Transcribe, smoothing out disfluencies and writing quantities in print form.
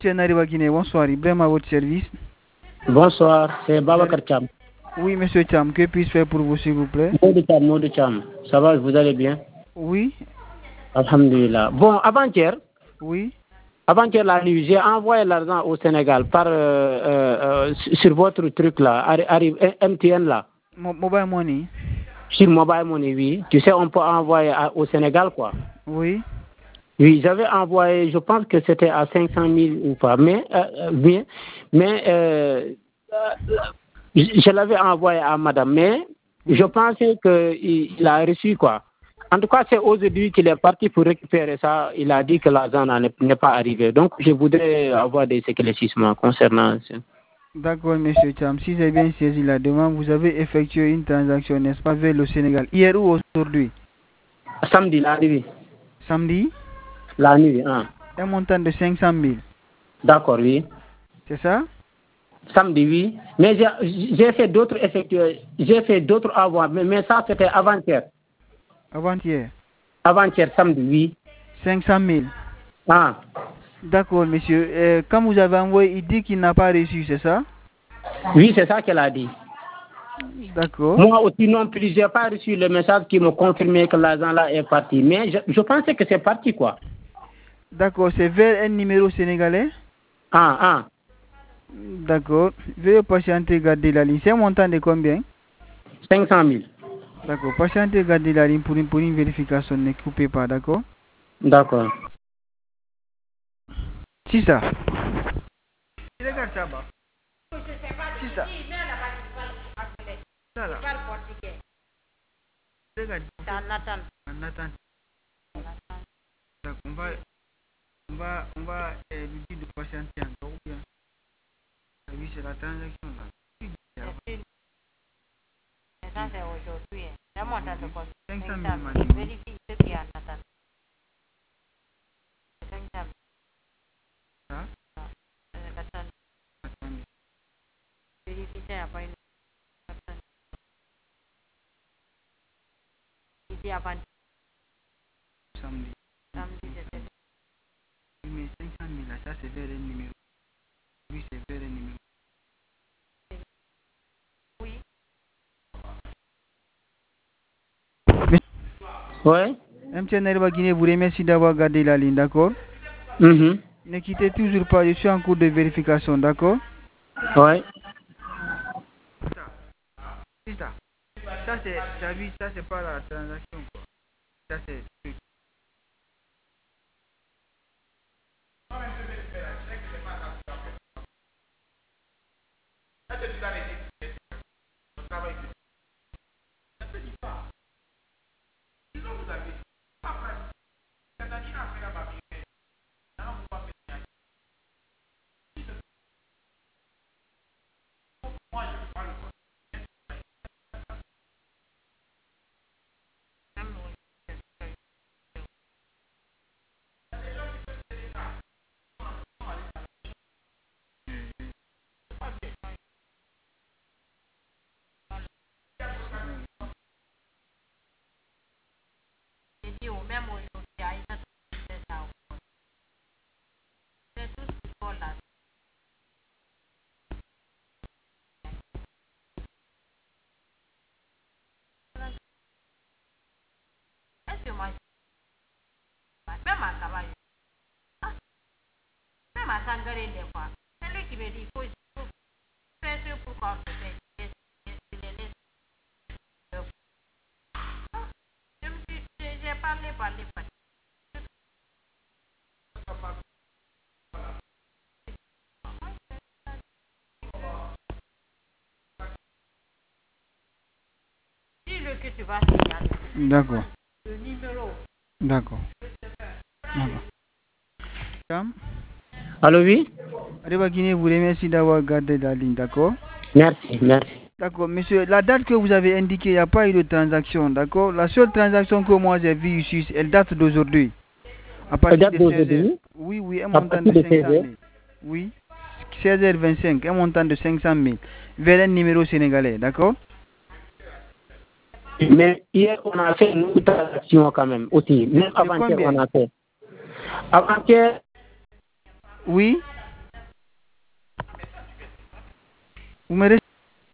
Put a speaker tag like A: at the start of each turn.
A: Monsieur Nariba Guinée, bonsoir. Ibrahim à votre service.
B: Bonsoir, c'est Babacar Cham.
A: Oui, monsieur Cham, que puis-je faire pour vous, s'il vous plaît?
B: Maud Cham. Ça va, vous allez bien?
A: Oui.
B: Alhamdulillah. Bon, avant-hier,
A: Oui.
B: Avant-hier la nuit, j'ai envoyé l'argent au Sénégal par sur votre truc là, MTN là.
A: Mobile money.
B: Sur Mobile Money, oui. Tu sais, on peut envoyer au Sénégal quoi.
A: Oui.
B: Oui, j'avais envoyé, je pense que c'était à 500 000 ou pas, mais je l'avais envoyé à madame, mais je pensais qu'il a reçu quoi. En tout cas, c'est aujourd'hui qu'il est parti pour récupérer ça. Il a dit que l'argent n'est pas arrivé. Donc, je voudrais avoir des éclaircissements concernant ça.
A: D'accord, monsieur Cham. Si j'ai bien saisi la demande, vous avez effectué une transaction, n'est-ce pas, vers le Sénégal, hier ou aujourd'hui?
B: Samedi, la nuit.
A: Samedi?
B: La nuit, hein.
A: Un montant de 500 000.
B: D'accord, oui.
A: C'est ça?
B: Samedi, oui. Mais j'ai fait d'autres envois, mais ça, c'était avant-hier.
A: Avant-hier?
B: Avant-hier, samedi, oui.
A: 500 000.
B: Ah.
A: D'accord, monsieur. Quand vous avez envoyé, il dit qu'il n'a pas reçu, c'est ça?
B: Oui, c'est ça qu'elle a dit.
A: D'accord.
B: Moi aussi non plus, je n'ai pas reçu le message qui me confirmait que l'argent là est parti. Mais je pensais que c'est parti, quoi.
A: D'accord, c'est vers un numéro sénégalais?
B: Ah.
A: D'accord. Veuillez patienter, garder la ligne. C'est un montant de combien?
B: 500 000.
A: D'accord. Patientez, garder la ligne pour une vérification. Ne coupez pas, d'accord?
B: D'accord.
A: C'est ça. Regarde ça, bas. C'est ça. Regarde. Nathan. Donc, on va lui dire de patienter encore ou bien. Oui, c'est la transaction là. Ça, c'est aujourd'hui. C'est un montant de quoi? 500 000. Vérifie ce qu'il y a, Nathan. 500 000. Ça? Attendez. Vérifie, c'est pas une. Ici, avant. Samedi, c'était. Oui, mais 500 000 là, ça c'est vers un numéro. Oui, c'est vers un numéro. Oui.
B: Ouais.
A: MTN Nariba Guinée vous remercie d'avoir gardé la ligne, d'accord? Ne quittez toujours pas, je suis en cours de vérification, d'accord?
B: Ouais.
A: C'est ça. Ça c'est pas la transaction. Ça c'est truc. Même à Sangaré des fois, c'est lui qui me dit il faut faire ce pour qu'on se fait. J'ai parlé. Dis-le que tu vas signaler. D'accord. Le numéro. D'accord.
B: Allô, oui?
A: Nariba Guinée vous remercie d'avoir gardé la ligne, d'accord?
B: Merci.
A: D'accord, monsieur, la date que vous avez indiquée, il n'y a pas eu de transaction, d'accord? La seule transaction que moi j'ai vue ici, elle date d'aujourd'hui. À partir de 16h. Oui, un montant de 500 000. Oui, 16h25, un montant de 500 000. Vers un numéro sénégalais, d'accord?
B: Mais hier, on a fait une autre transaction quand même aussi. Même avant-hier, on a fait. Avant-hier.
A: Oui. Vous me